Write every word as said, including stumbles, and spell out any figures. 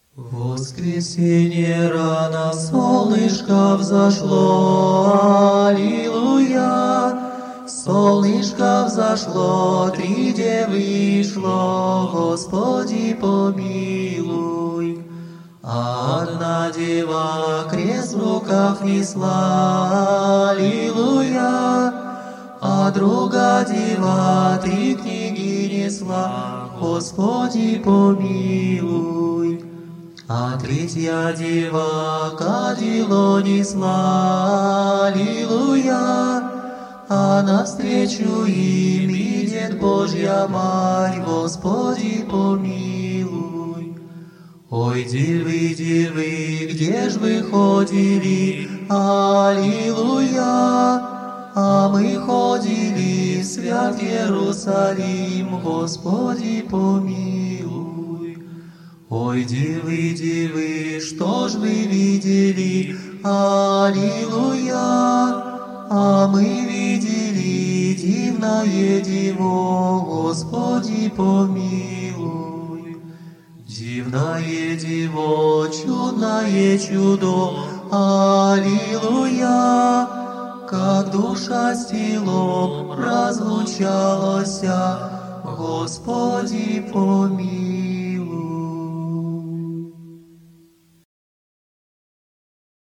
В воскресенье рано солнышко взошло, аллилуйя. Солнышко взошло, три девы шло, Господи помилуй. А одна дева крест в руках несла, аллилуйя. А другая дева три книги несла, Господи помилуй. А третья дева кадило несла, аллилуйя. А навстречу им идет Божья Матерь, Господи помилуй. Ой, девы, девы, где ж вы ходили, аллилуйя. А мы ходили в свят Иерусалим, Господи помилуй. Ой, девы, девы, что ж вы видели, аллилуйя. А мы видели дивное диво, Господи помилуй. Дивное диво, чудное чудо, аллилуйя. Как душа с телом разлучалась, Господи помилуй.